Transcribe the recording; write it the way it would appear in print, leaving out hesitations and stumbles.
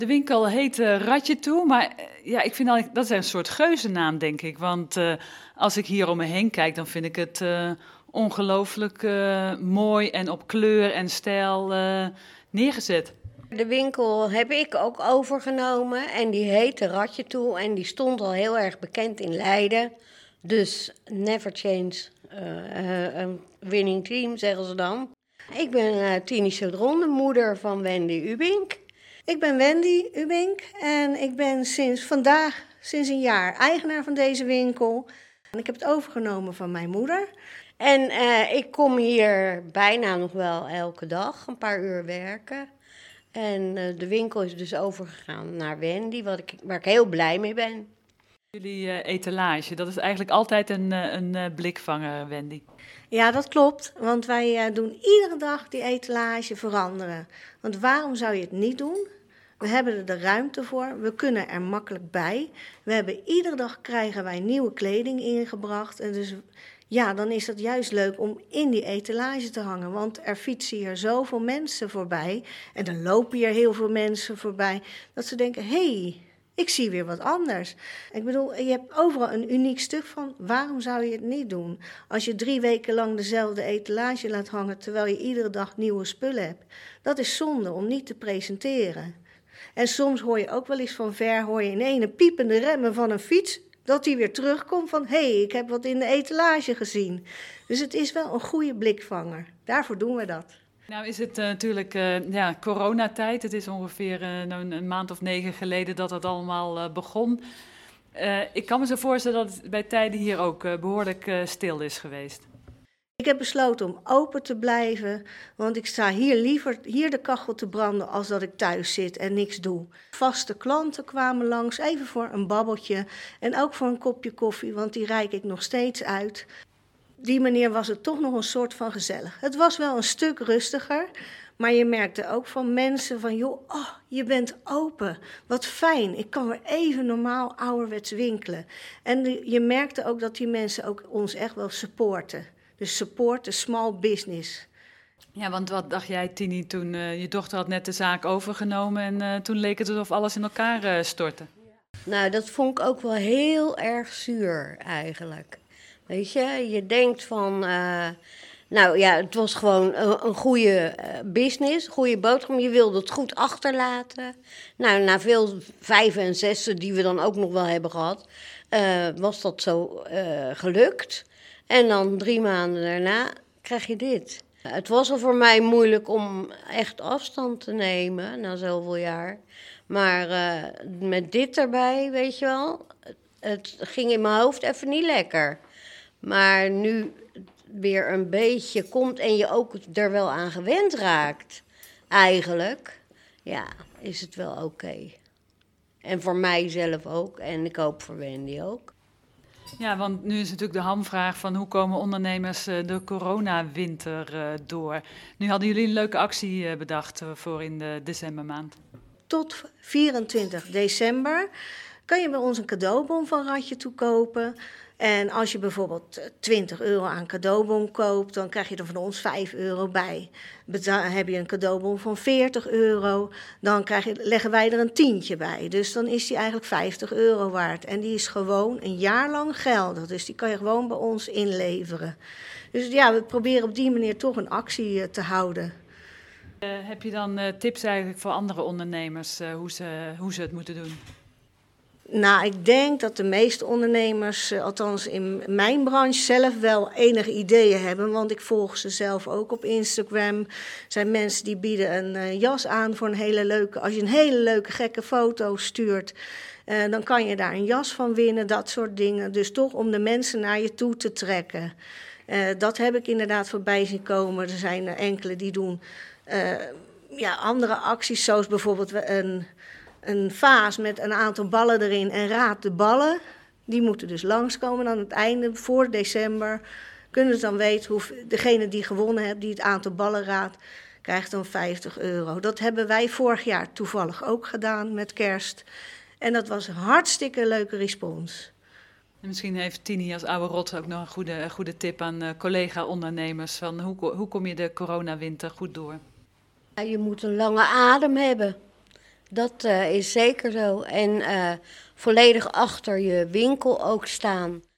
De winkel heet Ratje Toe, maar ja, ik vind eigenlijk, dat is een soort geuzennaam, denk ik. Want als ik hier om me heen kijk, dan vind ik het ongelooflijk mooi en op kleur en stijl neergezet. De winkel heb ik ook overgenomen en die heette Ratje Toe en die stond al heel erg bekend in Leiden. Dus never change a winning team, zeggen ze dan. Ik ben Tini Chaudron, de moeder van Wendy Ubink. Ik ben Wendy Ubink en ik ben sinds een jaar eigenaar van deze winkel. En ik heb het overgenomen van mijn moeder. En ik kom hier bijna nog wel elke dag, een paar uur werken. En de winkel is dus overgegaan naar Wendy, waar ik heel blij mee ben. Jullie etalage, dat is eigenlijk altijd een blikvanger, Wendy. Ja, dat klopt, want wij doen iedere dag die etalage veranderen. Want waarom zou je het niet doen? We hebben er de ruimte voor, we kunnen er makkelijk bij. Iedere dag krijgen wij nieuwe kleding ingebracht. En dus ja, dan is het juist leuk om in die etalage te hangen. Want er fietsen hier zoveel mensen voorbij. En er lopen hier heel veel mensen voorbij. Dat ze denken, hé, ik zie weer wat anders. Ik bedoel, je hebt overal een uniek stuk van. Waarom zou je het niet doen? Als je 3 weken lang dezelfde etalage laat hangen, terwijl je iedere dag nieuwe spullen hebt. Dat is zonde om niet te presenteren. En soms hoor je ook wel eens van ver, hoor je in ene piepende remmen van een fiets, dat die weer terugkomt van, hé, ik heb wat in de etalage gezien. Dus het is wel een goede blikvanger. Daarvoor doen we dat. Nou is het natuurlijk coronatijd. Het is ongeveer een maand of 9 geleden dat het allemaal begon. Ik kan me zo voorstellen dat het bij tijden hier ook behoorlijk stil is geweest. Ik heb besloten om open te blijven, want ik sta hier liever de kachel te branden als dat ik thuis zit en niks doe. Vaste klanten kwamen langs, even voor een babbeltje en ook voor een kopje koffie, want die reik ik nog steeds uit. Op die manier was het toch nog een soort van gezellig. Het was wel een stuk rustiger, maar je merkte ook van mensen van, joh, je bent open, wat fijn, ik kan weer even normaal ouderwets winkelen. En je merkte ook dat die mensen ook ons echt wel supporten. Dus support de small business. Ja, want wat dacht jij, Tini, toen je dochter had net de zaak overgenomen en toen leek het alsof alles in elkaar stortte? Nou, dat vond ik ook wel heel erg zuur eigenlijk. Weet je, je denkt van, nou ja, het was gewoon een goede business, een goede boodschap. Je wilde het goed achterlaten. Nou, na veel 5 en 6 die we dan ook nog wel hebben gehad, was dat zo gelukt. En dan 3 maanden daarna krijg je dit. Het was al voor mij moeilijk om echt afstand te nemen na zoveel jaar. Maar met dit erbij, weet je wel, het ging in mijn hoofd even niet lekker. Maar nu weer een beetje komt en je ook er wel aan gewend raakt, eigenlijk, ja, is het wel oké. En voor mijzelf ook en ik hoop voor Wendy ook. Ja, want nu is natuurlijk de hamvraag van hoe komen ondernemers de coronawinter door. Nu hadden jullie een leuke actie bedacht voor in de decembermaand. Tot 24 december kan je bij ons een cadeaubon van Ratje Toe kopen. En als je bijvoorbeeld €20 aan cadeaubon koopt, dan krijg je er van ons €5 bij. Heb je een cadeaubon van €40, dan leggen wij er een tientje bij. Dus dan is die eigenlijk €50 waard. En die is gewoon een jaar lang geldig. Dus die kan je gewoon bij ons inleveren. Dus ja, we proberen op die manier toch een actie te houden. Heb je dan tips eigenlijk voor andere ondernemers hoe ze het moeten doen? Nou, ik denk dat de meeste ondernemers, althans in mijn branche, zelf wel enige ideeën hebben. Want ik volg ze zelf ook op Instagram. Er zijn mensen die bieden een jas aan voor een hele leuke. Als je een hele leuke gekke foto stuurt, dan kan je daar een jas van winnen, dat soort dingen. Dus toch om de mensen naar je toe te trekken. Dat heb ik inderdaad voorbij zien komen. Er zijn er enkele die doen andere acties, zoals bijvoorbeeld een vaas met een aantal ballen erin en raad de ballen. Die moeten dus langskomen. Aan het einde, voor december, kunnen ze dan weten hoe degene die gewonnen heeft, die het aantal ballen raadt, krijgt dan €50. Dat hebben wij vorig jaar toevallig ook gedaan met kerst. En dat was een hartstikke leuke respons. En misschien heeft Tini als oude rot ook nog een goede tip aan collega-ondernemers. Van hoe kom je de coronawinter goed door? Ja, je moet een lange adem hebben. Dat is zeker zo. En volledig achter je winkel ook staan.